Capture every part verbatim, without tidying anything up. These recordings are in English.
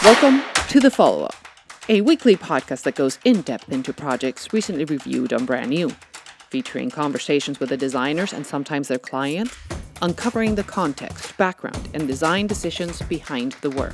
Welcome to The Follow-Up, a weekly podcast that goes in-depth into projects recently reviewed on Brand New, featuring conversations with the designers and sometimes their clients, uncovering the context, background, and design decisions behind the work.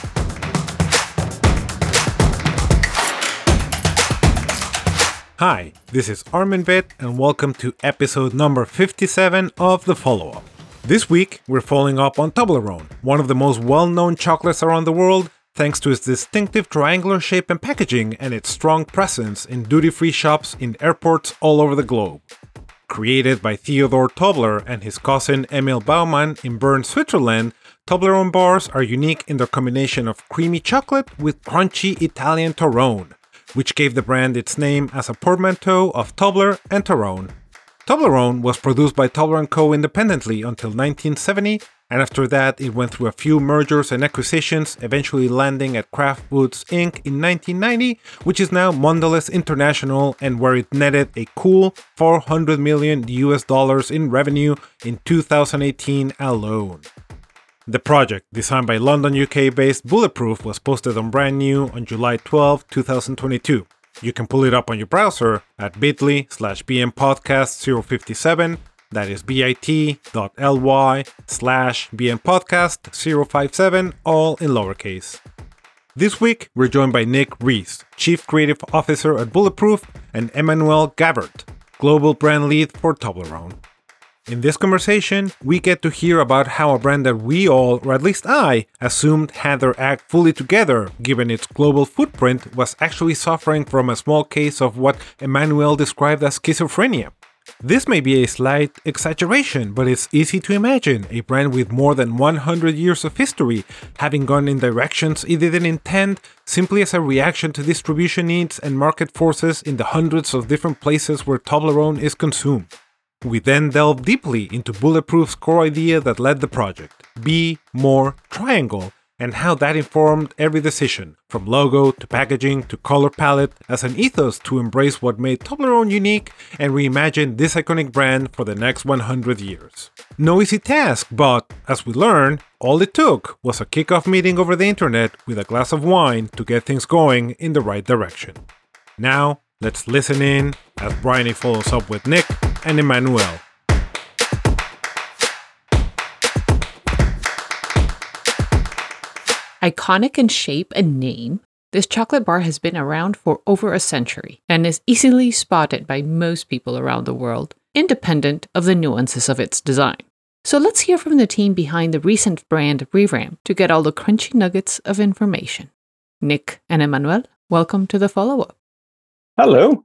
Hi, this is Armin Bit, and welcome to episode number fifty-seven of The Follow-Up. This week, we're following up on Toblerone, one of the most well-known chocolates around the world, thanks to its distinctive triangular shape and packaging and its strong presence in duty-free shops in airports all over the globe. Created by Theodor Tobler and his cousin Emil Baumann in Bern, Switzerland, Toblerone bars are unique in their combination of creamy chocolate with crunchy Italian Torrone, which gave the brand its name as a portmanteau of Tobler and Torrone. Toblerone was produced by Tobler and Co. independently until nineteen seventy, and after that it went through a few mergers and acquisitions, eventually landing at Kraft Foods Incorporated in nineteen ninety, which is now Mondelez International, and where it netted a cool four hundred million U S dollars in revenue in two thousand eighteen alone. The project, designed by London, U K-based Bulletproof, was posted on Brand New on July twelfth, twenty twenty-two. You can pull it up on your browser at bit.ly slash bmpodcast 057, that is bit.ly slash bmpodcast 057, all in lowercase. This week, we're joined by Nick Rees, Chief Creative Officer at Bulletproof, and Emmanuel Gavert, Global Brand Lead for Toblerone. In this conversation, we get to hear about how a brand that we all, or at least I, assumed had their act fully together, given its global footprint, was actually suffering from a small case of what Emmanuel described as schizophrenia. This may be a slight exaggeration, but it's easy to imagine a brand with more than one hundred years of history having gone in directions it didn't intend simply as a reaction to distribution needs and market forces in the hundreds of different places where Toblerone is consumed. We then delve deeply into Bulletproof's core idea that led the project, Be More Triangle, and how that informed every decision, from logo to packaging to color palette, as an ethos to embrace what made Toblerone unique and reimagine this iconic brand for the next one hundred years. No easy task, but, as we learned, all it took was a kickoff meeting over the internet with a glass of wine to get things going in the right direction. Now, let's listen in as Bryony follows up with Nick and Emmanuel. Iconic in shape and name, this chocolate bar has been around for over a century and is easily spotted by most people around the world, independent of the nuances of its design. So let's hear from the team behind the recent brand revamp to get all the crunchy nuggets of information. Nick and Emmanuel, welcome to The Follow-Up. Hello.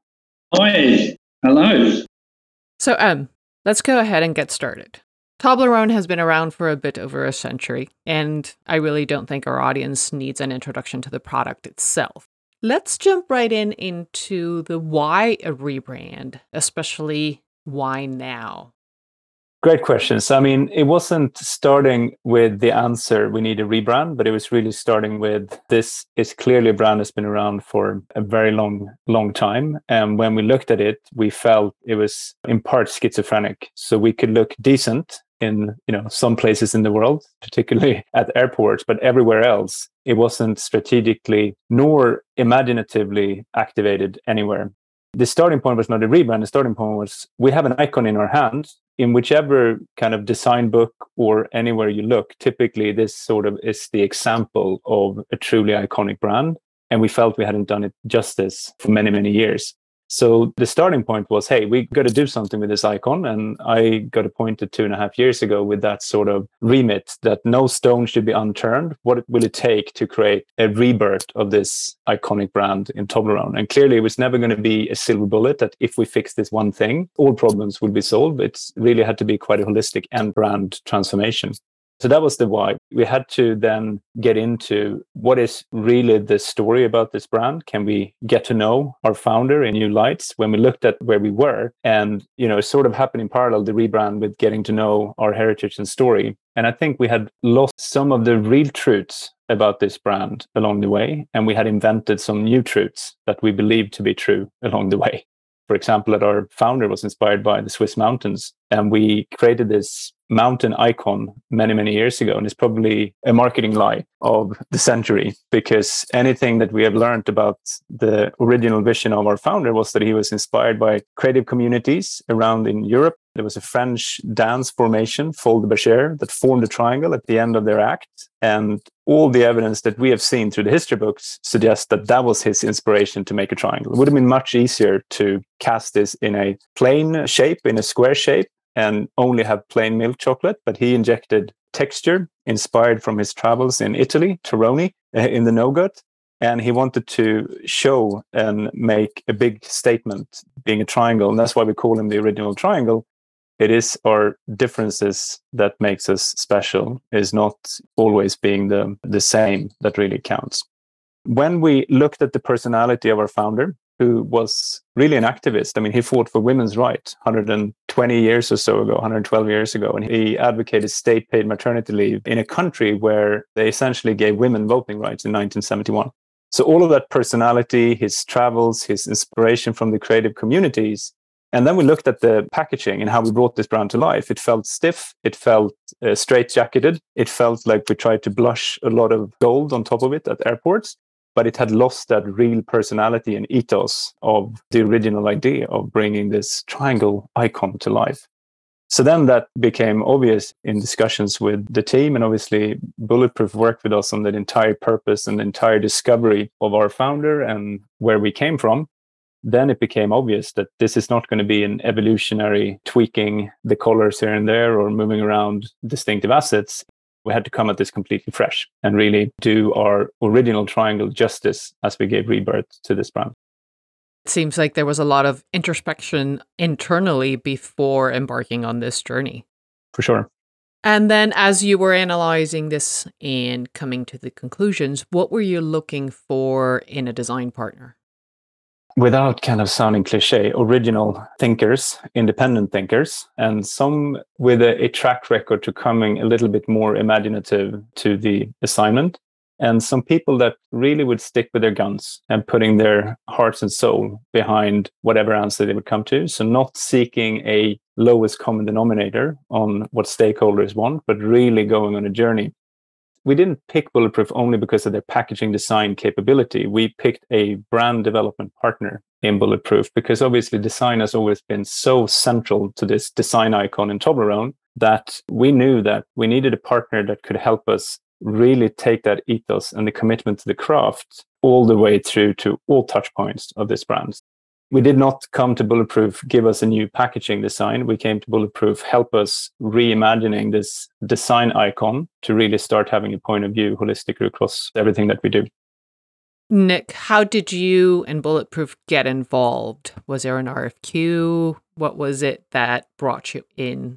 Hi. Hello. So, um, let's go ahead and get started. Toblerone has been around for a bit over a century, and I really don't think our audience needs an introduction to the product itself. Let's jump right in into the why a rebrand, especially why now? Great questions. I mean, it wasn't starting with the answer, we need a rebrand, but it was really starting with this is clearly a brand that's been around for a very long, long time. And when we looked at it, we felt it was in part schizophrenic. So we could look decent in, you know, some places in the world, particularly at airports, but everywhere else, it wasn't strategically nor imaginatively activated anywhere. The starting point was not a rebrand. The starting point was we have an icon in our hand. In whichever kind of design book or anywhere you look, typically this sort of is the example of a truly iconic brand. And we felt we hadn't done it justice for many, many years. So the starting point was, hey, we got to do something with this icon. And I got appointed two and a half years ago with that sort of remit that no stone should be unturned. What will it take to create a rebirth of this iconic brand in Toblerone? And clearly, it was never going to be a silver bullet that if we fix this one thing, all problems will be solved. It's really had to be quite a holistic and brand transformation. So that was the why. We had to then get into what is really the story about this brand. Can we get to know our founder in new lights? When we looked at where we were, and you know, it sort of happened in parallel, the rebrand with getting to know our heritage and story. And I think we had lost some of the real truths about this brand along the way, and we had invented some new truths that we believed to be true along the way. For example, that our founder was inspired by the Swiss mountains And we created this mountain icon many, many years ago. And it's probably a marketing lie of the century, because anything that we have learned about the original vision of our founder was that he was inspired by creative communities around in Europe. There was a French dance formation, Fol de Bergère, that formed a triangle at the end of their act. And all the evidence that we have seen through the history books suggests that that was his inspiration to make a triangle. It would have been much easier to cast this in a plain shape, in a square shape, and only have plain milk chocolate. But he injected texture inspired from his travels in Italy, Toroni, in the nougat. And he wanted to show and make a big statement being a triangle. And that's why we call him the original triangle. It is our differences that makes us special. It is not always being the, the same that really counts. When we looked at the personality of our founder, who was really an activist, I mean, he fought for women's rights one hundred twenty years or so ago, one hundred twelve years ago, and he advocated state-paid maternity leave in a country where they essentially gave women voting rights in nineteen seventy-one. So all of that personality, his travels, his inspiration from the creative communities. And then we looked at the packaging and how we brought this brand to life. It felt stiff. It felt uh, straight-jacketed. It felt like we tried to blush a lot of gold on top of it at airports, but it had lost that real personality and ethos of the original idea of bringing this triangle icon to life. So then that became obvious in discussions with the team, and obviously Bulletproof worked with us on that entire purpose and the entire discovery of our founder and where we came from. Then it became obvious that this is not going to be an evolutionary tweaking the colors here and there or moving around distinctive assets. We had to come at this completely fresh and really do our original triangle justice as we gave rebirth to this brand. It seems like there was a lot of introspection internally before embarking on this journey. For sure. And then as you were analyzing this and coming to the conclusions, what were you looking for in a design partner? Without kind of sounding cliche, original thinkers, independent thinkers, and some with a, a track record to coming a little bit more imaginative to the assignment, and some people that really would stick with their guns and putting their hearts and soul behind whatever answer they would come to. So not seeking a lowest common denominator on what stakeholders want, but really going on a journey. We didn't pick Bulletproof only because of their packaging design capability. We picked a brand development partner in Bulletproof because obviously design has always been so central to this design icon in Toblerone that we knew that we needed a partner that could help us really take that ethos and the commitment to the craft all the way through to all touch points of this brand. We did not come to Bulletproof, give us a new packaging design. We came to Bulletproof, help us reimagining this design icon to really start having a point of view holistically across everything that we do. Nick, how did you and Bulletproof get involved? Was there an R F Q? What was it that brought you in?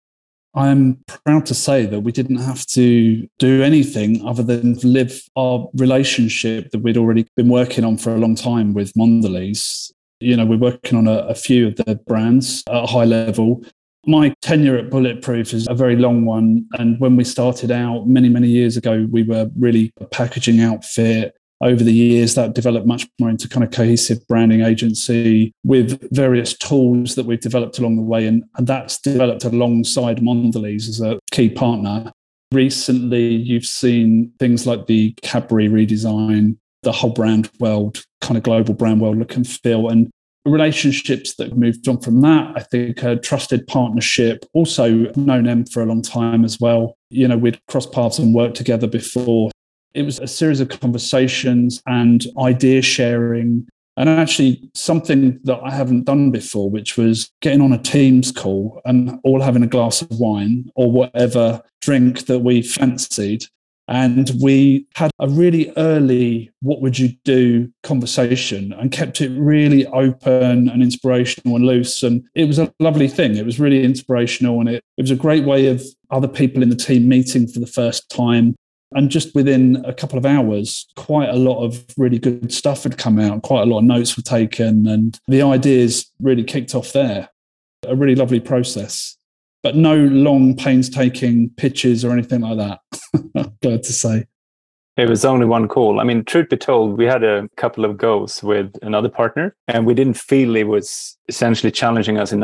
I'm proud to say that we didn't have to do anything other than live our relationship that we'd already been working on for a long time with Mondelez. You know, we're working on a, a few of their brands at a high level. My tenure at Bulletproof is a very long one. And when we started out many, many years ago, we were really a packaging outfit. Over the years, that developed much more into kind of cohesive branding agency with various tools that we've developed along the way. And, and that's developed alongside Mondelez as a key partner. Recently, you've seen things like the Cadbury redesign, the whole brand world, kind of global brand world look and feel, and relationships that moved on from that. I think a trusted partnership, also known them for a long time as well. You know, we'd crossed paths and worked together before. It was a series of conversations and idea sharing, and actually something that I haven't done before, which was getting on a Teams call and all having a glass of wine or whatever drink that we fancied. And we had a really early, what would you do conversation and kept it really open and inspirational and loose. And it was a lovely thing. It was really inspirational. And it, it was a great way of other people in the team meeting for the first time. And just within a couple of hours, quite a lot of really good stuff had come out. Quite a lot of notes were taken. And the ideas really kicked off there. A really lovely process. But no long, painstaking pitches or anything like that. I'm glad to say. It was only one call. I mean, truth be told, we had a couple of goes with another partner, and we didn't feel it was essentially challenging us enough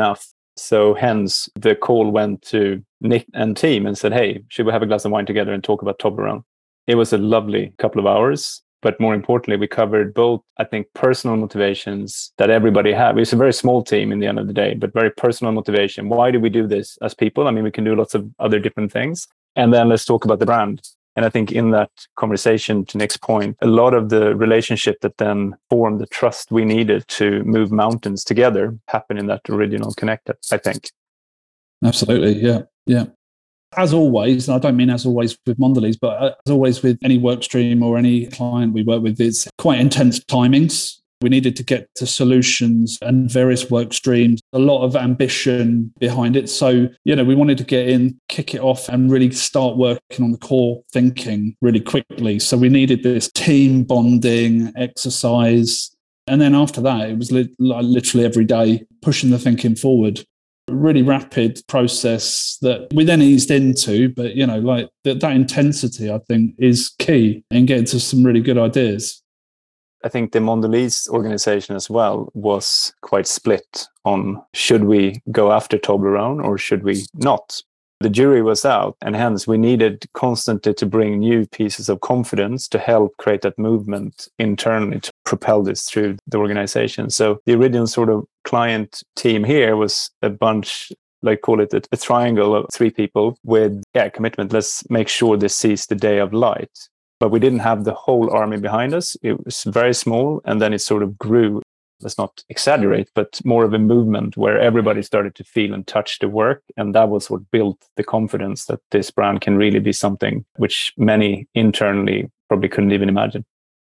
So hence the call went to Nick and team and said, hey, should we have a glass of wine together and talk about Toblerone? It was a lovely couple of hours. But more importantly, we covered both, I think, personal motivations that everybody had. It's a very small team in the end of the day, but very personal motivation. Why do we do this as people? I mean, we can do lots of other different things. And then let's talk about the brand. And I think in that conversation, to Nick's point, a lot of the relationship that then formed the trust we needed to move mountains together happened in that original connect, I think. Absolutely. Yeah. Yeah. As always, and I don't mean as always with Mondelez, but as always with any work stream or any client we work with, it's quite intense timings. We needed to get to solutions and various work streams, a lot of ambition behind it. So, you know, we wanted to get in, kick it off and really start working on the core thinking really quickly. So we needed this team bonding exercise. And then after that, it was li- literally every day pushing the thinking forward. Really rapid process that we then eased into, but, you know, like that, that intensity, I think, is key in getting to some really good ideas. I think the Mondelez organization as well was quite split on should we go after Toblerone or should we not? The jury was out, and hence we needed constantly to bring new pieces of confidence to help create that movement internally to propel this through the organization. So the original sort of client team here was a bunch, like call it a, a triangle of three people with yeah commitment. Let's make sure this sees the day of light. But we didn't have the whole army behind us. It was very small, and then it sort of grew. Let's not exaggerate, but more of a movement where everybody started to feel and touch the work. And that was what built the confidence that this brand can really be something which many internally probably couldn't even imagine.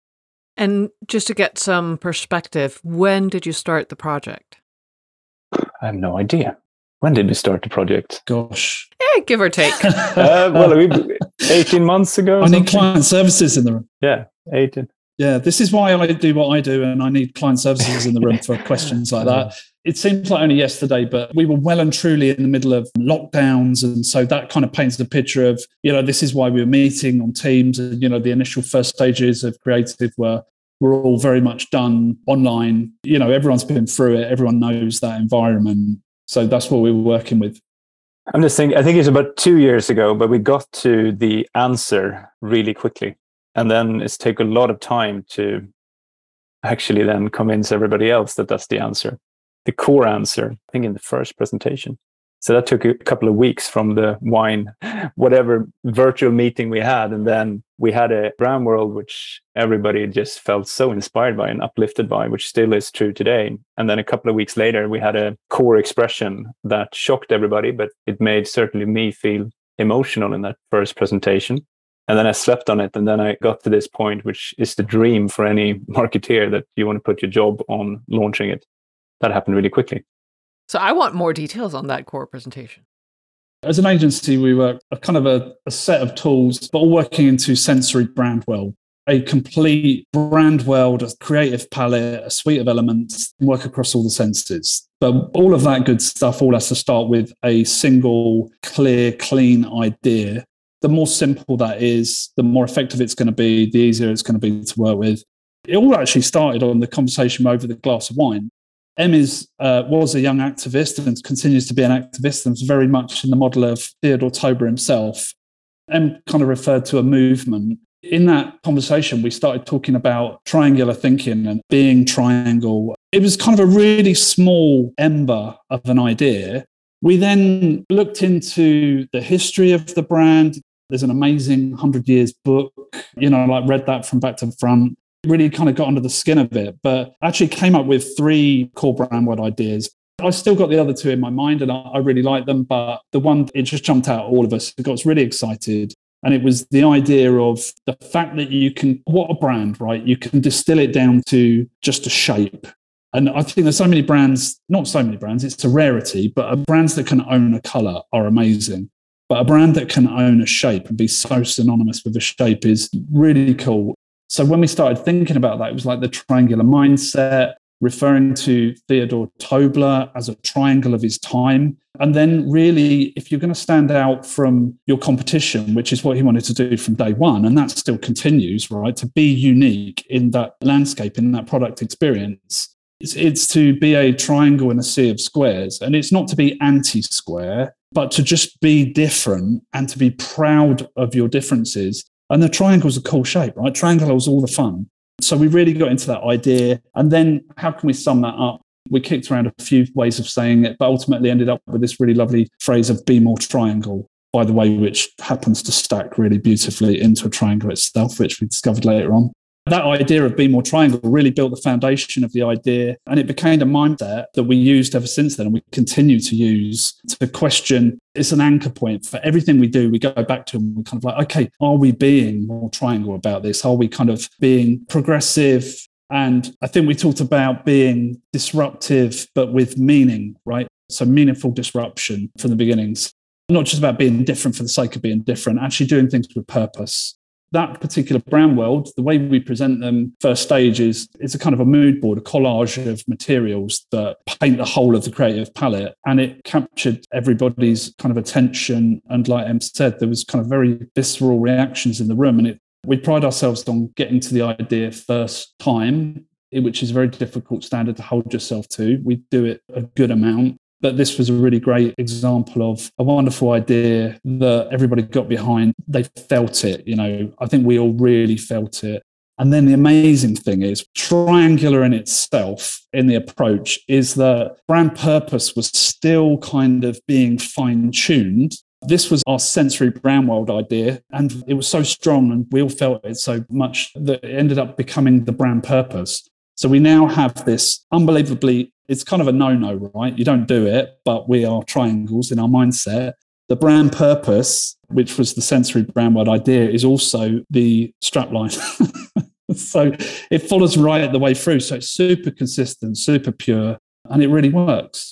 And just to get some perspective, when did you start the project? I have no idea. When did we start the project? Gosh. Yeah, give or take. uh, well, we, eighteen months ago. I need client services in the room. Yeah, eighteen. Yeah, this is why I do what I do, and I need client services in the room for questions like that. It seems like only yesterday, but we were well and truly in the middle of lockdowns. And so that kind of paints the picture of, you know, this is why we were meeting on Teams. And, you know, the initial first stages of creative were, were all very much done online. You know, everyone's been through it. Everyone knows that environment. So that's what we were working with. I'm just thinking, I think it's about two years ago, but we got to the answer really quickly. And then it's taken a lot of time to actually then convince everybody else that that's the answer. The core answer, I think in the first presentation. So that took a couple of weeks from the wine, whatever virtual meeting we had. And then we had a brand world, which everybody just felt so inspired by and uplifted by, which still is true today. And then a couple of weeks later, we had a core expression that shocked everybody, but it made certainly me feel emotional in that first presentation. And then I slept on it. And then I got to this point, which is the dream for any marketeer, that you want to put your job on launching it. That happened really quickly. So I want more details on that core presentation. As an agency, we were a kind of a, a set of tools, but all working into Sensory Brand World, a complete brand world, a creative palette, a suite of elements, work across all the senses. But all of that good stuff all has to start with a single, clear, clean idea. The more simple that is, the more effective it's going to be, the easier it's going to be to work with. It all actually started on the conversation over the glass of wine. Em is, uh, was a young activist and continues to be an activist, and was very much in the model of Theodore Tober himself. Em kind of referred to a movement. In that conversation, we started talking about triangular thinking and being triangle. It was kind of a really small ember of an idea. We then looked into the history of the brand. There's an amazing one hundred years book, you know, like read that from back to front. Really kind of got under the skin of it, but actually came up with three core brand word ideas. I still got the other two in my mind and I, I really like them, but the one, it just jumped out at all of us. It got us really excited. And it was the idea of the fact that you can, what a brand, right? You can distill it down to just a shape. And I think there's so many brands, not so many brands, it's a rarity, but brands that can own a color are amazing. But a brand that can own a shape and be so synonymous with a shape is really cool. So when we started thinking about that, it was like the triangular mindset, referring to Theodore Tobler as a triangle of his time. And then really, if you're going to stand out from your competition, which is what he wanted to do from day one, and that still continues, right, to be unique in that landscape, in that product experience, It's, it's to be a triangle in a sea of squares. And it's not to be anti-square, but to just be different and to be proud of your differences. And the triangle's a cool shape, right? Triangle was all the fun. So we really got into that idea. And then how can we sum that up? We kicked around a few ways of saying it, but ultimately ended up with this really lovely phrase of be more triangle, by the way, which happens to stack really beautifully into a triangle itself, which we discovered later on. That idea of be more triangle really built the foundation of the idea, and it became a mindset that we used ever since then, and we continue to use to question. It's an anchor point for everything we do. We go back to and we're kind of like, okay, are we being more triangle about this? Are we kind of being progressive? And I think we talked about being disruptive, but with meaning, right? So meaningful disruption from the beginnings, not just about being different for the sake of being different, actually doing things with purpose. That particular brand world, the way we present them first stage is it's a kind of a mood board, a collage of materials that paint the whole of the creative palette. And it captured everybody's kind of attention. And like Em said, there was kind of very visceral reactions in the room. And it, we pride ourselves on getting to the idea first time, which is a very difficult standard to hold yourself to. We do it a good amount. But this was a really great example of a wonderful idea that everybody got behind. They felt it, you know. I think we all really felt it. And then the amazing thing is, triangular in itself in the approach is that brand purpose was still kind of being fine-tuned. This was our sensory brand world idea, and it was so strong and we all felt it so much that it ended up becoming the brand purpose. So we now have this unbelievably, it's kind of a no-no, right? You don't do it, but we are triangles in our mindset. The brand purpose, which was the sensory brand word idea, is also the strapline. So it follows right the way through. So it's super consistent, super pure, and it really works.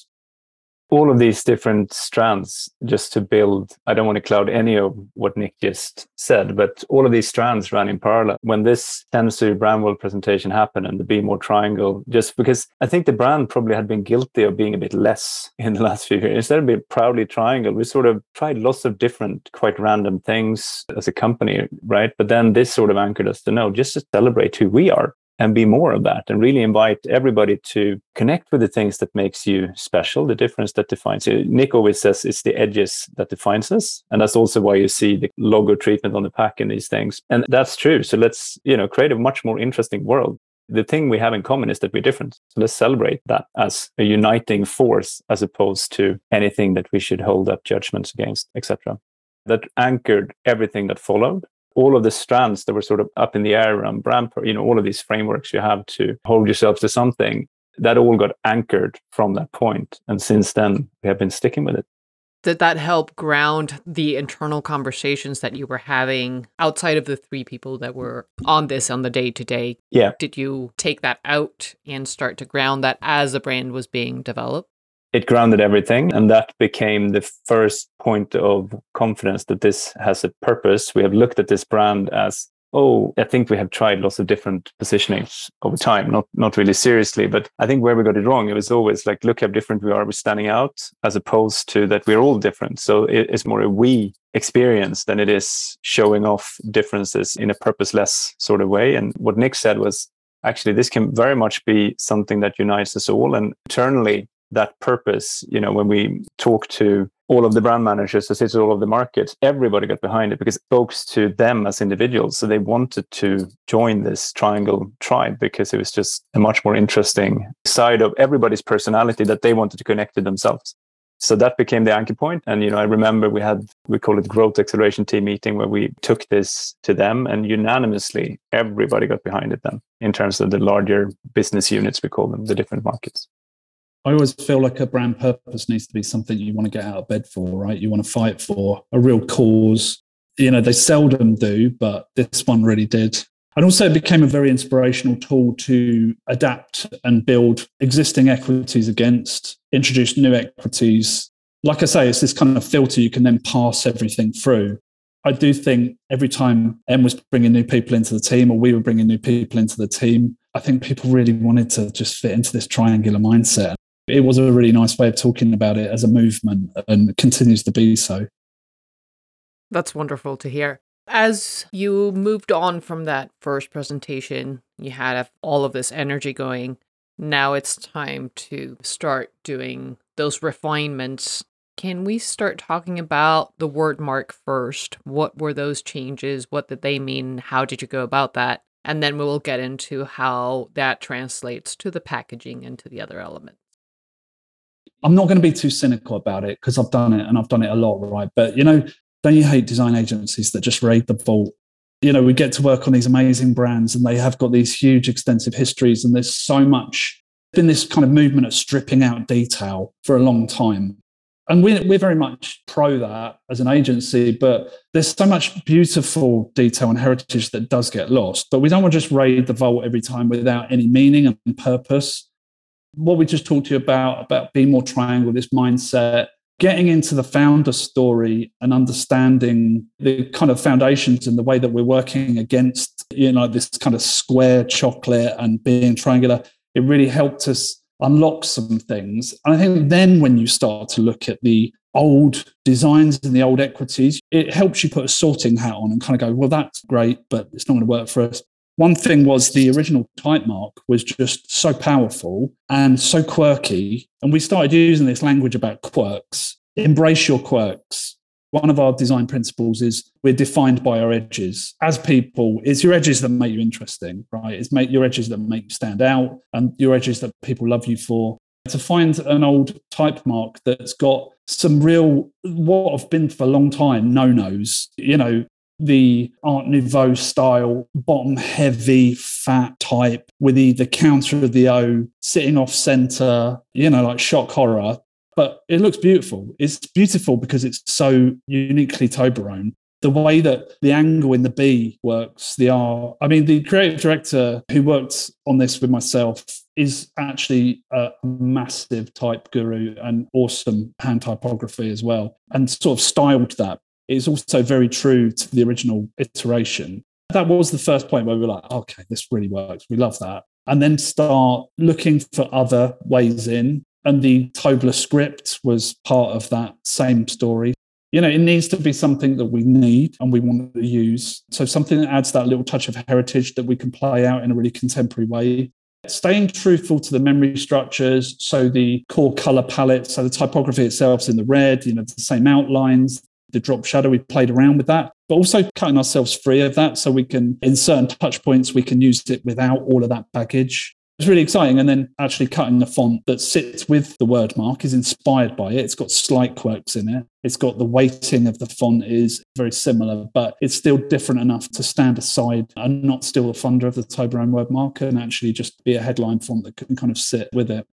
All of these different strands, just to build, I don't want to cloud any of what Nick just said, but all of these strands ran in parallel. When this sensory brand world presentation happened and the Be More Triangle, just because I think the brand probably had been guilty of being a bit less in the last few years. Instead of being proudly triangle, we sort of tried lots of different, quite random things as a company, right? But then this sort of anchored us to know, just to celebrate who we are. And be more of that, and really invite everybody to connect with the things that makes you special, the difference that defines you. Nick always says it's the edges that defines us. And that's also why you see the logo treatment on the pack and these things. And that's true. So let's, you know, create a much more interesting world. The thing we have in common is that we're different. So let's celebrate that as a uniting force, as opposed to anything that we should hold up judgments against, et cetera. That anchored everything that followed. All of the strands that were sort of up in the air around brand, you know, all of these frameworks you have to hold yourself to something, that all got anchored from that point. And since then, we have been sticking with it. Did that help ground the internal conversations that you were having outside of the three people that were on this on the day to day? Yeah. Did you take that out and start to ground that as the brand was being developed? It grounded everything, and that became the first point of confidence that this has a purpose. We have looked at this brand as, oh, I think we have tried lots of different positionings over time, not not really seriously, but I think where we got it wrong, it was always like, look how different we are, we're standing out, as opposed to that we're all different. So it's more a we experience than it is showing off differences in a purposeless sort of way. And what Nick said was, actually, this can very much be something that unites us all. And internally, that purpose, you know, when we talk to all of the brand managers that sit all of the markets, everybody got behind it because it spoke to them as individuals. So they wanted to join this triangle tribe because it was just a much more interesting side of everybody's personality that they wanted to connect to themselves. So that became the anchor point. And, you know, I remember we had, we call it growth acceleration team meeting, where we took this to them, and unanimously, everybody got behind it then in terms of the larger business units, we call them, the different markets. I always feel like a brand purpose needs to be something you want to get out of bed for, right? You want to fight for a real cause. You know, they seldom do, but this one really did. And also it became a very inspirational tool to adapt and build existing equities against, introduce new equities. Like I say, it's this kind of filter you can then pass everything through. I do think every time Em was bringing new people into the team, or we were bringing new people into the team, I think people really wanted to just fit into this triangular mindset. It was a really nice way of talking about it as a movement, and it continues to be so. That's wonderful to hear. As you moved on from that first presentation, you had all of this energy going. Now it's time to start doing those refinements. Can we start talking about the word mark first? What were those changes? What did they mean? How did you go about that? And then we will get into how that translates to the packaging and to the other elements. I'm not going to be too cynical about it because I've done it and I've done it a lot, right? But, you know, don't you hate design agencies that just raid the vault? You know, we get to work on these amazing brands and they have got these huge, extensive histories. And there's so much, been this kind of movement of stripping out detail for a long time. And we're, we're very much pro that as an agency, but there's so much beautiful detail and heritage that does get lost. But we don't want to just raid the vault every time without any meaning and purpose. What we just talked to you about, about being more triangle, this mindset, getting into the founder story and understanding the kind of foundations and the way that we're working against, you know, this kind of square chocolate and being triangular, it really helped us unlock some things. And I think then when you start to look at the old designs and the old equities, it helps you put a sorting hat on and kind of go, well, that's great, but it's not going to work for us. One thing was the original type mark was just so powerful and so quirky. And we started using this language about quirks. Embrace your quirks. One of our design principles is we're defined by our edges. As people, it's your edges that make you interesting, right? It's make your edges that make you stand out and your edges that people love you for. To find an old type mark that's got some real, what have been for a long time, no-nos, you know, the Art Nouveau style, bottom heavy, fat type with either counter of the O sitting off center, you know, like shock horror. But it looks beautiful. It's beautiful because it's so uniquely Toblerone. The way that the angle in the B works, the R. I mean, the creative director who worked on this with myself is actually a massive type guru and awesome hand typography as well, and sort of styled that. It's also very true to the original iteration. That was the first point where we were like, okay, this really works. We love that. And then start looking for other ways in. And the Tobler script was part of that same story. You know, it needs to be something that we need and we want to use. So something that adds that little touch of heritage that we can play out in a really contemporary way. Staying truthful to the memory structures. So the core color palette, so the typography itself is in the red, you know, the same outlines. The drop shadow, we played around with that, but also cutting ourselves free of that so we can, in certain touch points, we can use it without all of that baggage. It's really exciting. And then actually cutting the font that sits with the word mark is inspired by it. It's got slight quirks in it. It's got the weighting of the font is very similar, but it's still different enough to stand aside and not steal the thunder of the Toblerone word mark and actually just be a headline font that can kind of sit with it.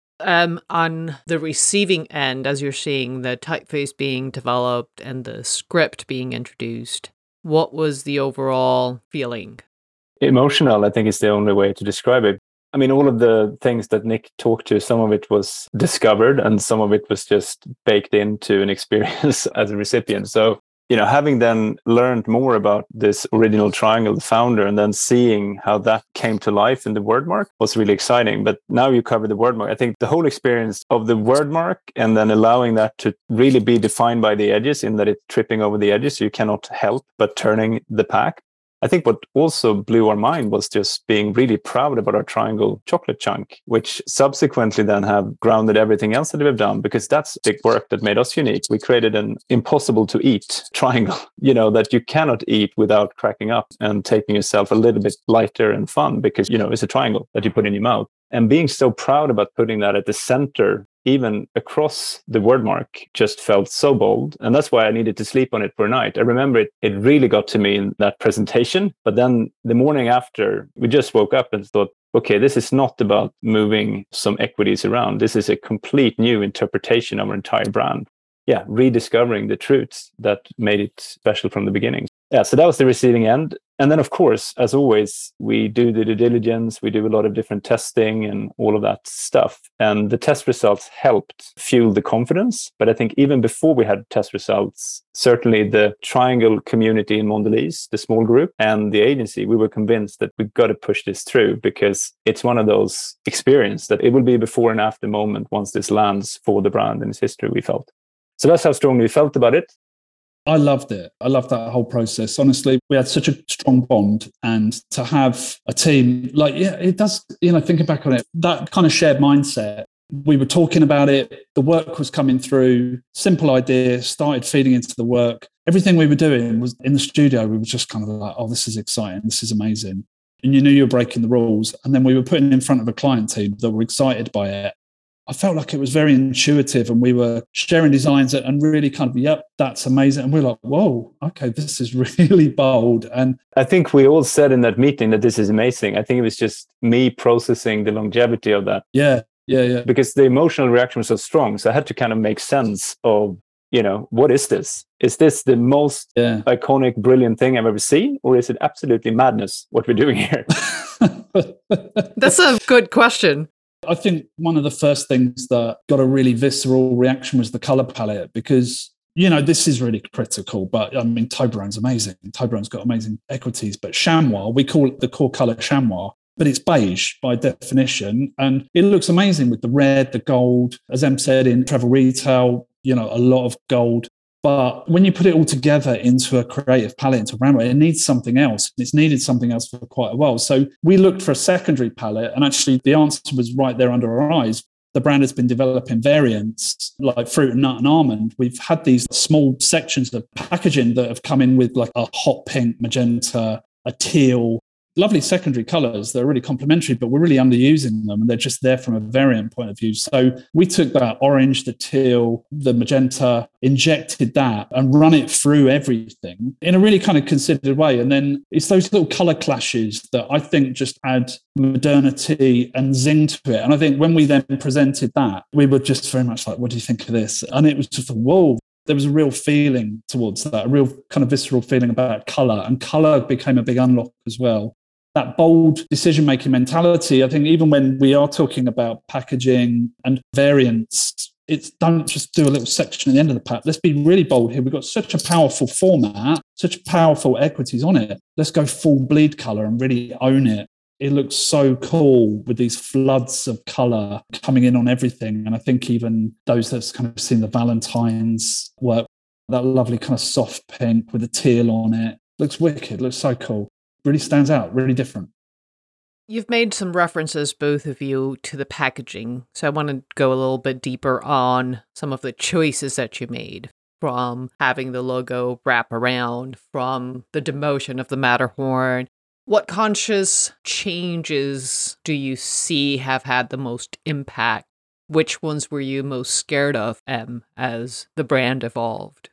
Um, on the receiving end, as you're seeing the typeface being developed and the script being introduced, what was the overall feeling? Emotional, I think, is the only way to describe it. I mean, all of the things that Nick talked to, some of it was discovered and some of it was just baked into an experience as a recipient. So, you know, having then learned more about this original triangle, the founder, and then seeing how that came to life in the word mark was really exciting. But now you cover the word mark. I think the whole experience of the word mark and then allowing that to really be defined by the edges in that it's tripping over the edges, you cannot help but turning the pack. I think what also blew our mind was just being really proud about our triangle chocolate chunk, which subsequently then have grounded everything else that we've done, because that's big work that made us unique. We created an impossible to eat triangle, you know, that you cannot eat without cracking up and taking yourself a little bit lighter and fun because, you know, it's a triangle that you put in your mouth. And being so proud about putting that at the center, even across the word mark, just felt so bold. And that's why I needed to sleep on it for a night. I remember it, it really got to me in that presentation. But then the morning after, we just woke up and thought, okay, this is not about moving some equities around. This is a complete new interpretation of our entire brand. Yeah, rediscovering the truths that made it special from the beginning. Yeah, so that was the receiving end. And then, of course, as always, we do the due diligence, we do a lot of different testing and all of that stuff. And the test results helped fuel the confidence. But I think even before we had test results, certainly the Triangle community in Mondelez, the small group, and the agency, we were convinced that we've got to push this through because it's one of those experiences that it will be a before and after moment once this lands for the brand and its history, we felt. So that's how strongly we felt about it. I loved it. I loved that whole process. Honestly, we had such a strong bond, and to have a team like, yeah, it does, you know, thinking back on it, that kind of shared mindset. We were talking about it. The work was coming through, simple idea, started feeding into the work. Everything we were doing was in the studio. We were just kind of like, oh, this is exciting. This is amazing. And you knew you were breaking the rules. And then we were putting it in front of a client team that were excited by it. I felt like it was very intuitive, and we were sharing designs and really kind of, yep, that's amazing. And we we're like, whoa, okay, this is really bold. And I think we all said in that meeting that this is amazing. I think it was just me processing the longevity of that. Yeah, yeah, yeah. Because the emotional reaction was so strong. So I had to kind of make sense of, you know, what is this? Is this the most yeah. iconic, brilliant thing I've ever seen? Or is it absolutely madness, what we're doing here? That's a good question. I think one of the first things that got a really visceral reaction was the color palette, because, you know, this is really critical. But I mean, Toblerone's amazing. Toblerone's got amazing equities. But chamois, we call it the core color chamois, but it's beige by definition. And it looks amazing with the red, the gold. As Em said, in travel retail, you know, a lot of gold. But when you put it all together into a creative palette, into a brand, it needs something else. It's needed something else for quite a while. So we looked for a secondary palette, and actually the answer was right there under our eyes. The brand has been developing variants like fruit and nut and almond. We've had these small sections of packaging that have come in with like a hot pink, magenta, a teal, lovely secondary colors that are really complementary, but we're really underusing them, and they're just there from a variant point of view. So we took that orange, the teal, the magenta, injected that and run it through everything in a really kind of considered way. And then it's those little color clashes that I think just add modernity and zing to it. And I think when we then presented that, we were just very much like, what do you think of this? And it was just a whoa. There was a real feeling towards that, a real kind of visceral feeling about color, and color became a big unlock as well. That bold decision-making mentality, I think even when we are talking about packaging and variants, it's don't just do a little section at the end of the pack. Let's be really bold here. We've got such a powerful format, such powerful equities on it. Let's go full bleed color and really own it. It looks so cool with these floods of color coming in on everything. And I think even those that's kind of seen the Valentine's work, that lovely kind of soft pink with the teal on it, looks wicked, looks so cool. Really stands out, really different. You've made some references, both of you, to the packaging. So I want to go a little bit deeper on some of the choices that you made, from having the logo wrap around, from the demotion of the Matterhorn. What conscious changes do you see have had the most impact? Which ones were you most scared of, Em, as the brand evolved?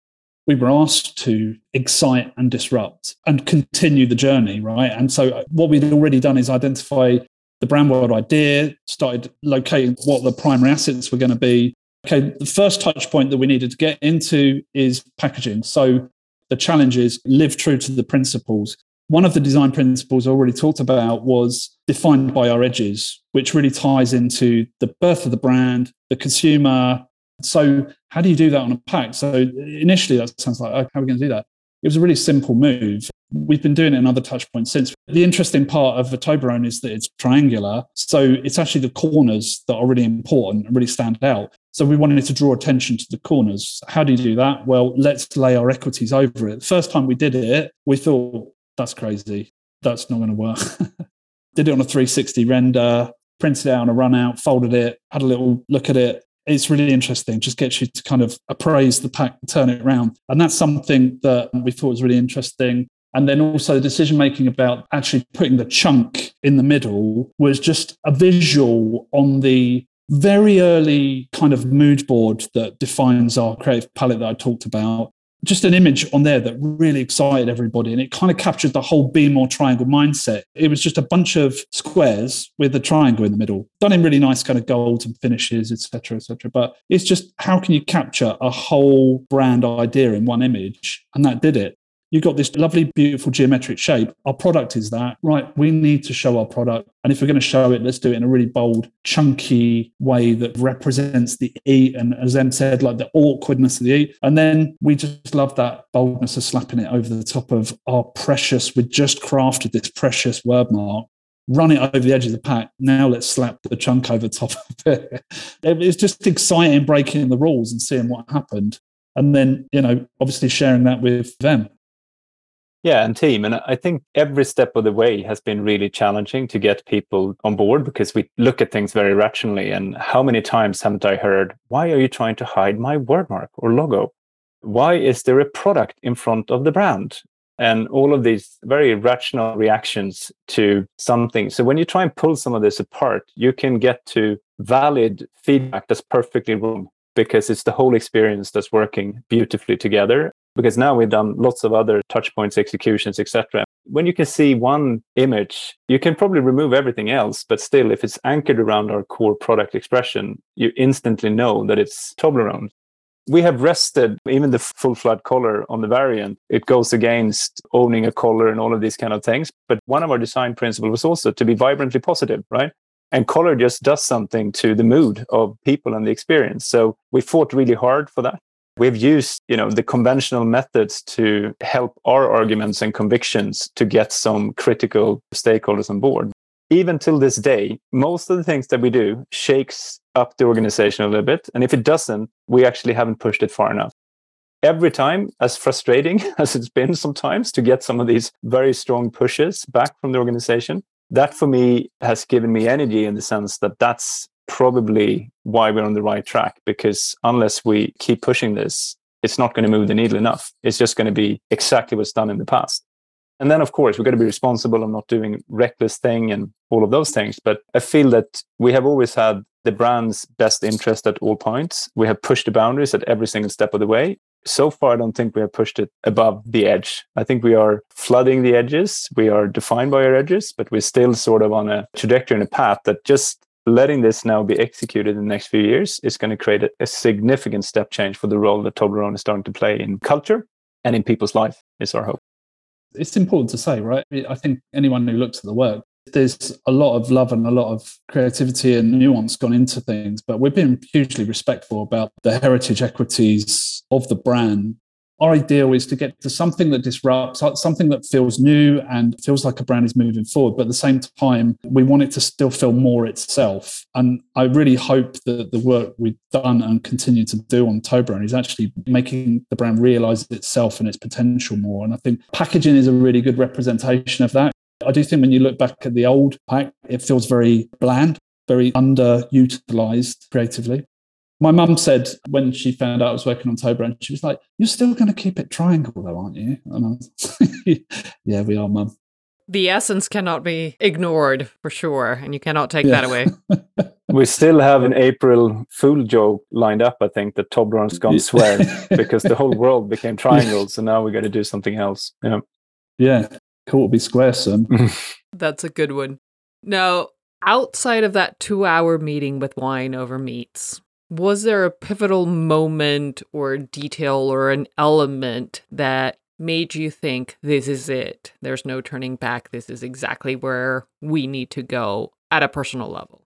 We were asked to excite and disrupt and continue the journey, right? And so what we'd already done is identify the brand world idea, started locating what the primary assets were going to be. Okay, the first touch point that we needed to get into is packaging. So the challenge is live true to the principles. One of the design principles I already talked about was defined by our edges, which really ties into the birth of the brand, the consumer. So how do you do that on a pack? So initially that sounds like, oh, how are we going to do that? It was a really simple move. We've been doing it in other touch points since. The interesting part of the Toblerone is that it's triangular. So it's actually the corners that are really important and really stand out. So we wanted to draw attention to the corners. How do you do that? Well, let's lay our equities over it. The first time we did it, we thought, that's crazy. That's not going to work. Did it on a three sixty render, printed it out on a run out, folded it, had a little look at it. It's really interesting. Just gets you to kind of appraise the pack and turn it around. And that's something that we thought was really interesting. And then also the decision-making about actually putting the chunk in the middle was just a visual on the very early kind of mood board that defines our creative palette that I talked about. Just an image on there that really excited everybody. And it kind of captured the whole beam or triangle mindset. It was just a bunch of squares with a triangle in the middle, done in really nice kind of golds and finishes, et cetera, et cetera. But it's just, how can you capture a whole brand idea in one image? And that did it. You've got this lovely, beautiful geometric shape. Our product is that, right? We need to show our product. And if we're going to show it, let's do it in a really bold, chunky way that represents the E. And as Em said, like the awkwardness of the E. And then we just love that boldness of slapping it over the top of our precious, we just crafted this precious word mark, run it over the edge of the pack. Now let's slap the chunk over top of it. It's just exciting breaking the rules and seeing what happened. And then, you know, obviously sharing that with them. Yeah, and team. And I think every step of the way has been really challenging to get people on board because we look at things very rationally. And how many times haven't I heard, why are you trying to hide my wordmark or logo? Why is there a product in front of the brand? And all of these very rational reactions to something. So when you try and pull some of this apart, you can get to valid feedback that's perfectly wrong because it's the whole experience that's working beautifully together. Because now we've done lots of other touch points, executions, et cetera. When you can see one image, you can probably remove everything else. But still, if it's anchored around our core product expression, you instantly know that it's Toblerone. We have rested even the full flood color on the variant. It goes against owning a color and all of these kind of things. But one of our design principles was also to be vibrantly positive, right? And color just does something to the mood of people and the experience. So we fought really hard for that. We've used, you know, the conventional methods to help our arguments and convictions to get some critical stakeholders on board. Even till this day, most of the things that we do shakes up the organization a little bit. And if it doesn't, we actually haven't pushed it far enough. Every time, as frustrating as it's been sometimes to get some of these very strong pushes back from the organization, that for me has given me energy in the sense that that's probably why we're on the right track. Because unless we keep pushing this, it's not going to move the needle enough. It's just going to be exactly what's done in the past. And then, of course, we've got to be responsible of not doing reckless thing and all of those things. But I feel that we have always had the brand's best interest at all points. We have pushed the boundaries at every single step of the way. So far, I don't think we have pushed it above the edge. I think we are flooding the edges. We are defined by our edges, but we're still sort of on a trajectory and a path that just letting this now be executed in the next few years is going to create a, a significant step change for the role that Toblerone is starting to play in culture and in people's life, is our hope. It's important to say, right? I think anyone who looks at the work, there's a lot of love and a lot of creativity and nuance gone into things, but we've been hugely respectful about the heritage equities of the brand. Our ideal is to get to something that disrupts, something that feels new and feels like a brand is moving forward. But at the same time, we want it to still feel more itself. And I really hope that the work we've done and continue to do on Toblerone is actually making the brand realise itself and its potential more. And I think packaging is a really good representation of that. I do think when you look back at the old pack, it feels very bland, very underutilised creatively. My mum said when she found out I was working on Toblerone, she was like, "You're still going to keep it triangle though, aren't you?" And I was yeah, we are, Mum. The essence cannot be ignored for sure, and you cannot take Yeah. that away. We still have an April Fool joke lined up, I think, that Toblerone's gone swear because the whole world became triangles, so now we got to do something else. Yeah, Yeah, cool to be square, son. That's a good one. Now, outside of that two-hour meeting with Wine Over Meats, was there a pivotal moment or detail or an element that made you think this is it? There's no turning back. This is exactly where we need to go at a personal level.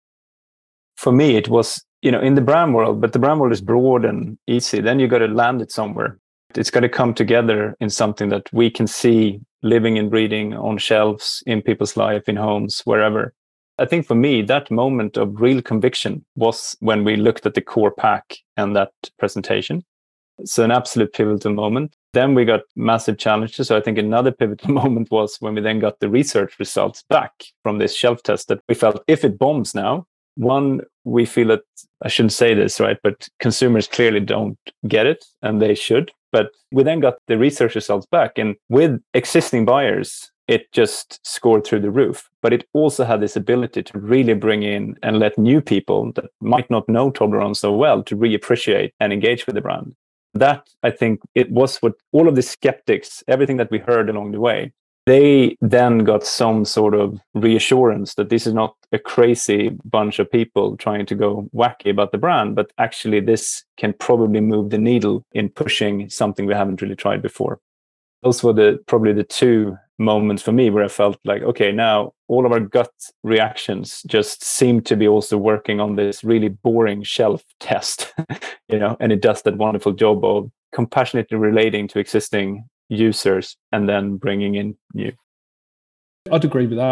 For me, it was, you know, in the brand world, but the brand world is broad and easy. Then you got to land it somewhere. It's got to come together in something that we can see living and breathing on shelves, in people's life, in homes, wherever. I think for me, that moment of real conviction was when we looked at the core pack and that presentation. So an absolute pivotal moment. Then we got massive challenges. So I think another pivotal moment was when we then got the research results back from this shelf test that we felt if it bombs now, one, we feel that, I shouldn't say this, right? But consumers clearly don't get it and they should. But we then got the research results back, and with existing buyers, it just scored through the roof. But it also had this ability to really bring in and let new people that might not know Toblerone so well to reappreciate and engage with the brand. That, I think, it was what all of the skeptics, everything that we heard along the way, they then got some sort of reassurance that this is not a crazy bunch of people trying to go wacky about the brand, but actually this can probably move the needle in pushing something we haven't really tried before. Those were the probably the two moments for me where I felt like, okay, now all of our gut reactions just seem to be also working on this really boring shelf test, you know, and it does that wonderful job of compassionately relating to existing users and then bringing in new. I'd agree with that.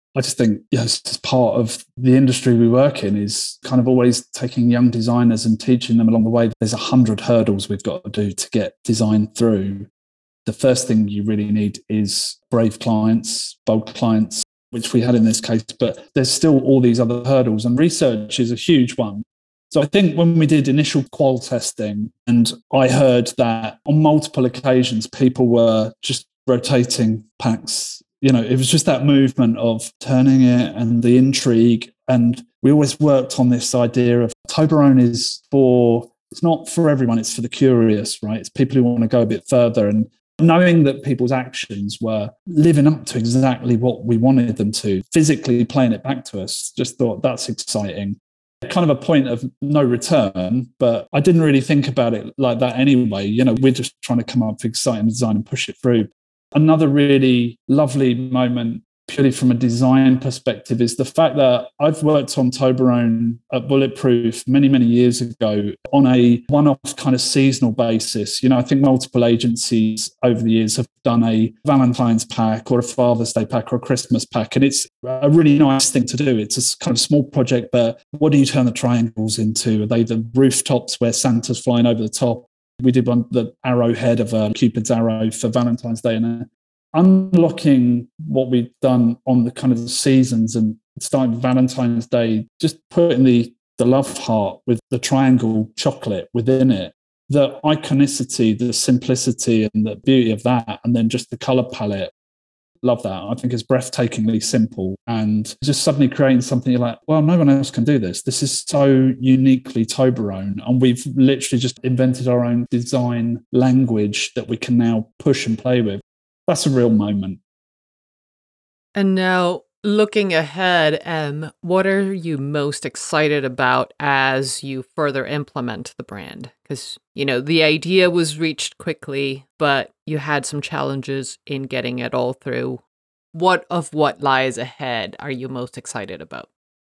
I just think, you know, it's just part of the industry we work in is kind of always taking young designers and teaching them along the way. There's a hundred hurdles we've got to do to get design through. The first thing you really need is brave clients, bold clients, which we had in this case, but there's still all these other hurdles, and research is a huge one. So I think when we did initial qual testing, and I heard that on multiple occasions, people were just rotating packs. You know, it was just that movement of turning it and the intrigue. And we always worked on this idea of Toblerone is for, it's not for everyone, it's for the curious, right? It's people who want to go a bit further. And knowing that people's actions were living up to exactly what we wanted them to, physically playing it back to us, just thought that's exciting. Kind of a point of no return, but I didn't really think about it like that anyway. You know, we're just trying to come up with exciting design and push it through. Another really lovely moment, purely from a design perspective, is the fact that I've worked on Toblerone at Bulletproof many, many years ago on a one-off kind of seasonal basis. You know, I think multiple agencies over the years have done a Valentine's pack or a Father's Day pack or a Christmas pack. And it's a really nice thing to do. It's a kind of small project, but what do you turn the triangles into? Are they the rooftops where Santa's flying over the top? We did one, the arrowhead of a Cupid's arrow for Valentine's Day, and uh, unlocking what we've done on the kind of the seasons and starting with Valentine's Day, just putting the, the love heart with the triangle chocolate within it, the iconicity, the simplicity and the beauty of that, and then just the color palette. Love that. I think it's breathtakingly simple, and just suddenly creating something you're like, well, no one else can do this. This is so uniquely Toblerone, and we've literally just invented our own design language that we can now push and play with. That's a real moment. And now, looking ahead, Em, what are you most excited about as you further implement the brand? Because, you know, the idea was reached quickly, but you had some challenges in getting it all through. What of what lies ahead are you most excited about?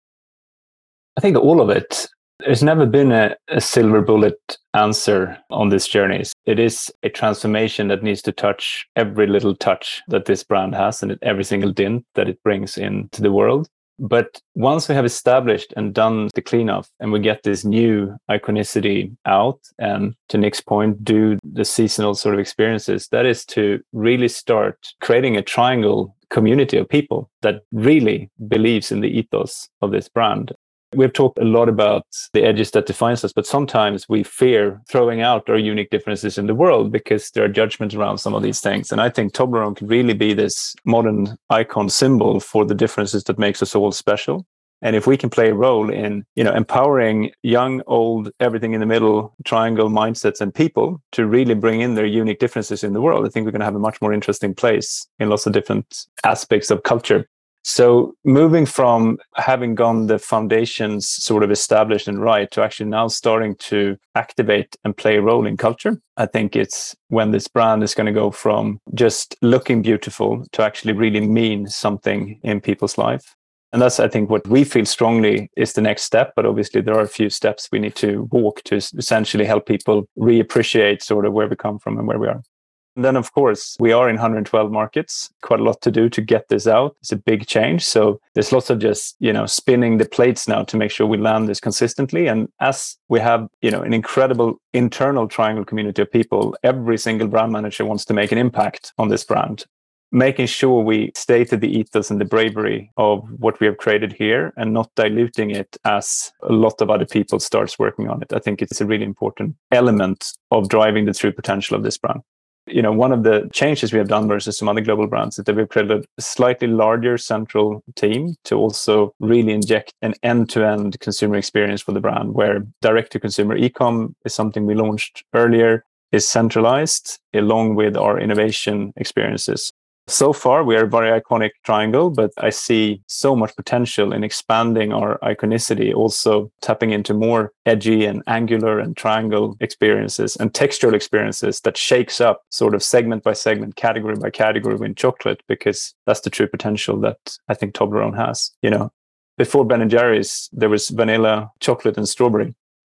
I think all of it. There's never been a, a silver bullet answer on this journey. It is a transformation that needs to touch every little touch that this brand has and every single dint that it brings into the world. But once we have established and done the cleanup and we get this new iconicity out, and to Nick's point, do the seasonal sort of experiences, that is to really start creating a triangle community of people that really believes in the ethos of this brand. We've talked a lot about the edges that defines us, but sometimes we fear throwing out our unique differences in the world because there are judgments around some of these things. And I think Toblerone could really be this modern icon symbol for the differences that makes us all special. And if we can play a role in, you know, empowering young, old, everything in the middle, triangle mindsets and people to really bring in their unique differences in the world, I think we're going to have a much more interesting place in lots of different aspects of culture. So moving from having gone the foundations sort of established and right to actually now starting to activate and play a role in culture, I think it's when this brand is going to go from just looking beautiful to actually really mean something in people's life. And that's, I think, what we feel strongly is the next step. But obviously, there are a few steps we need to walk to essentially help people reappreciate sort of where we come from and where we are. And then, of course, we are in one hundred twelve markets, quite a lot to do to get this out. It's a big change. So there's lots of just, you know, spinning the plates now to make sure we land this consistently. And as we have, you know, an incredible internal triangle community of people, every single brand manager wants to make an impact on this brand. Making sure we stay to the ethos and the bravery of what we have created here and not diluting it as a lot of other people starts working on it. I think it's a really important element of driving the true potential of this brand. You know, one of the changes we have done versus some other global brands is that we've created a slightly larger central team to also really inject an end-to-end consumer experience for the brand, where direct-to-consumer e-com is something we launched earlier, is centralized along with our innovation experiences. So far, we are a very iconic triangle, but I see so much potential in expanding our iconicity, also tapping into more edgy and angular and triangle experiences and textural experiences that shakes up sort of segment by segment, category by category within chocolate, because that's the true potential that I think Toblerone has. You know, before Ben and Jerry's, there was vanilla, chocolate, and strawberry.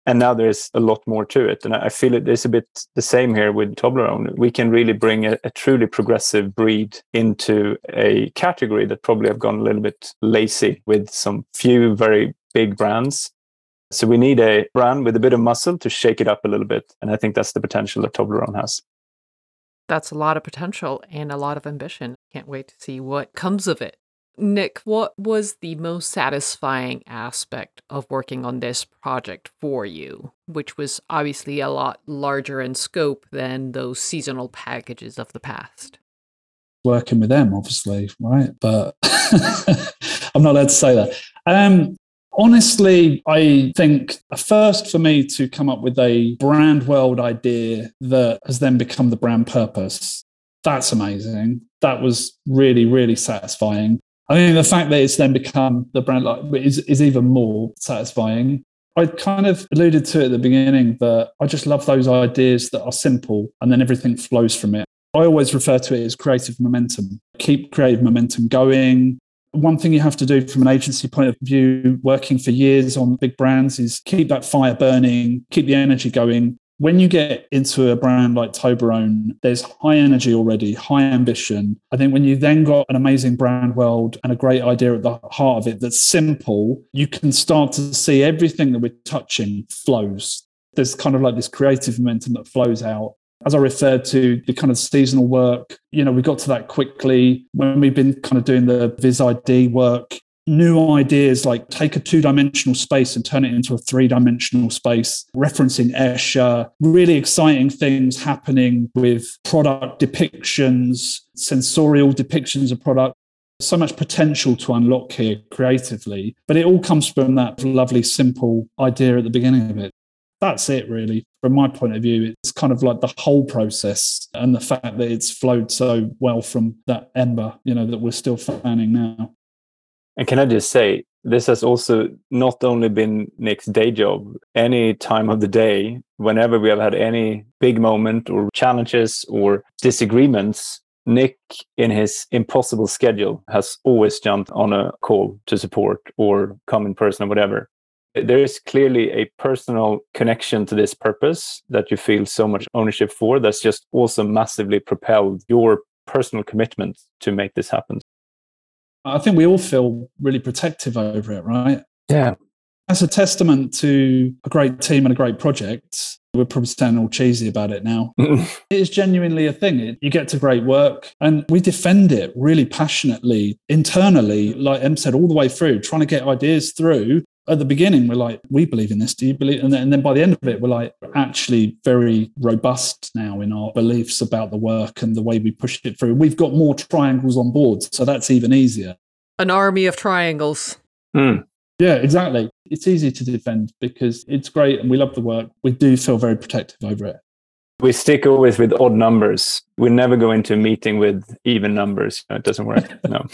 And now there's a lot more to it. And I feel it is a bit the same here with Toblerone. We can really bring a, a truly progressive breed into a category that probably have gone a little bit lazy with some few very big brands. So we need a brand with a bit of muscle to shake it up a little bit. And I think that's the potential that Toblerone has. That's a lot of potential and a lot of ambition. Can't wait to see what comes of it. Nick, what was the most satisfying aspect of working on this project for you, which was obviously a lot larger in scope than those seasonal packages of the past? Working with them, obviously, right? But I'm not allowed to say that. Um, honestly, I think a first for me to come up with a brand world idea that has then become the brand purpose. That's amazing. That was really, really satisfying. I mean, the fact that it's then become the brand like is, is even more satisfying. I kind of alluded to it at the beginning, but I just love those ideas that are simple and then everything flows from it. I always refer to it as creative momentum. Keep creative momentum going. One thing you have to do from an agency point of view, working for years on big brands, is keep that fire burning, keep the energy going. When you get into a brand like Toblerone, there's high energy already, high ambition. I think when you then got an amazing brand world and a great idea at the heart of it that's simple, you can start to see everything that we're touching flows. There's kind of like this creative momentum that flows out. As I referred to, the kind of seasonal work, you know, we got to that quickly when we've been kind of doing the Viz I D work. New ideas like take a two-dimensional space and turn it into a three-dimensional space, referencing Escher, really exciting things happening with product depictions, sensorial depictions of product. So much potential to unlock here creatively, but it all comes from that lovely, simple idea at the beginning of it. That's it, really. From my point of view, it's kind of like the whole process and the fact that it's flowed so well from that ember, you know, that we're still fanning now. And can I just say, this has also not only been Nick's day job. Any time of the day, whenever we have had any big moment or challenges or disagreements, Nick, in his impossible schedule, has always jumped on a call to support or come in person or whatever. There is clearly a personal connection to this purpose that you feel so much ownership for. That's just also massively propelled your personal commitment to make this happen. I think we all feel really protective over it, right? Yeah. That's a testament to a great team and a great project. We're probably sounding all cheesy about it now. It is genuinely a thing. You get to great work and we defend it really passionately, internally, like Em said, all the way through, trying to get ideas through. At the beginning, we're like, we believe in this. Do you believe? And then, and then by the end of it, we're like, actually very robust now in our beliefs about the work and the way we push it through. We've got more triangles on board, so that's even easier. An army of triangles. Mm. Yeah, exactly. It's easy to defend because it's great and we love the work. We do feel very protective over it. We stick always with odd numbers. We never go into a meeting with even numbers. It doesn't work. No.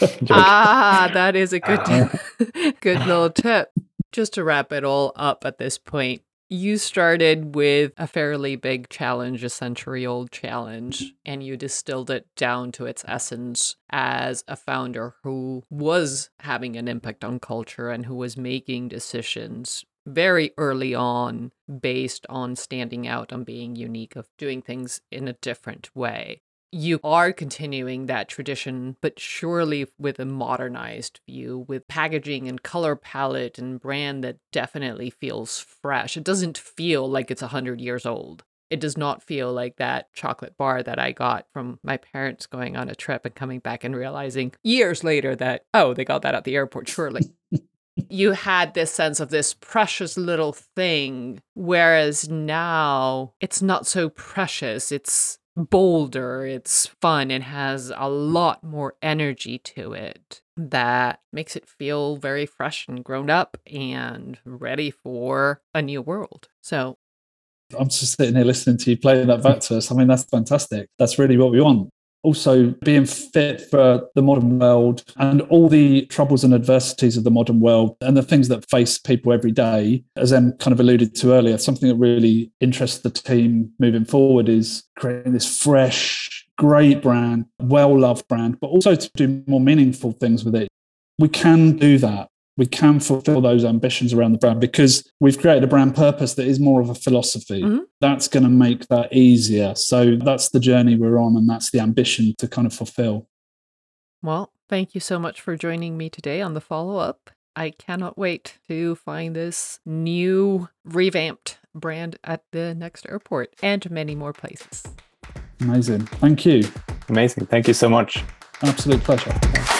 Ah, that is a good, good little tip. Just to wrap it all up at this point, you started with a fairly big challenge, a century-old challenge, and you distilled it down to its essence as a founder who was having an impact on culture and who was making decisions very early on based on standing out, on being unique, of doing things in a different way. You are continuing that tradition, but surely with a modernized view, with packaging and color palette and brand that definitely feels fresh. It doesn't feel like it's one hundred years old. It does not feel like that chocolate bar that I got from my parents going on a trip and coming back and realizing years later that, oh, they got that at the airport, surely. You had this sense of this precious little thing, whereas now it's not so precious. It's bolder, it's fun, it has a lot more energy to it that makes it feel very fresh and grown up and ready for a new world. So I'm just sitting here listening to you playing that back to us. I mean, that's fantastic. That's really what we want. Also, being fit for the modern world and all the troubles and adversities of the modern world and the things that face people every day, as Em kind of alluded to earlier, something that really interests the team moving forward is creating this fresh, great brand, well-loved brand, but also to do more meaningful things with it. We can do that. we can fulfill those ambitions around the brand because we've created a brand purpose that is more of a philosophy. Mm-hmm. That's going to make that easier. So that's the journey we're on, and that's the ambition to kind of fulfill. Well, thank you so much for joining me today on the follow-up. I cannot wait to find this new revamped brand at the next airport and many more places. Amazing. Thank you. Amazing. Thank you so much. Absolute pleasure.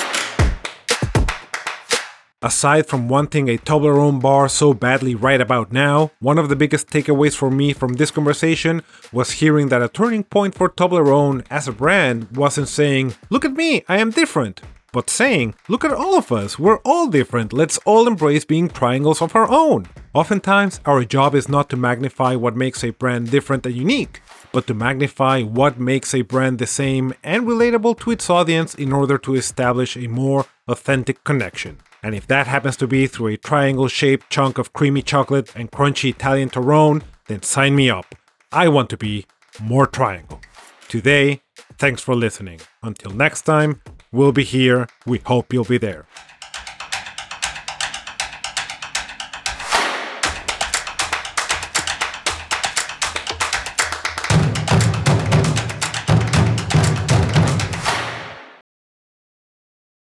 Aside from wanting a Toblerone bar so badly right about now, one of the biggest takeaways for me from this conversation was hearing that a turning point for Toblerone as a brand wasn't saying, "Look at me, I am different," but saying, "Look at all of us, we're all different, let's all embrace being triangles of our own." Oftentimes, our job is not to magnify what makes a brand different and unique, but to magnify what makes a brand the same and relatable to its audience in order to establish a more authentic connection. And if that happens to be through a triangle-shaped chunk of creamy chocolate and crunchy Italian Torrone, then sign me up. I want to be more triangle. Today, thanks for listening. Until next time, we'll be here. We hope you'll be there.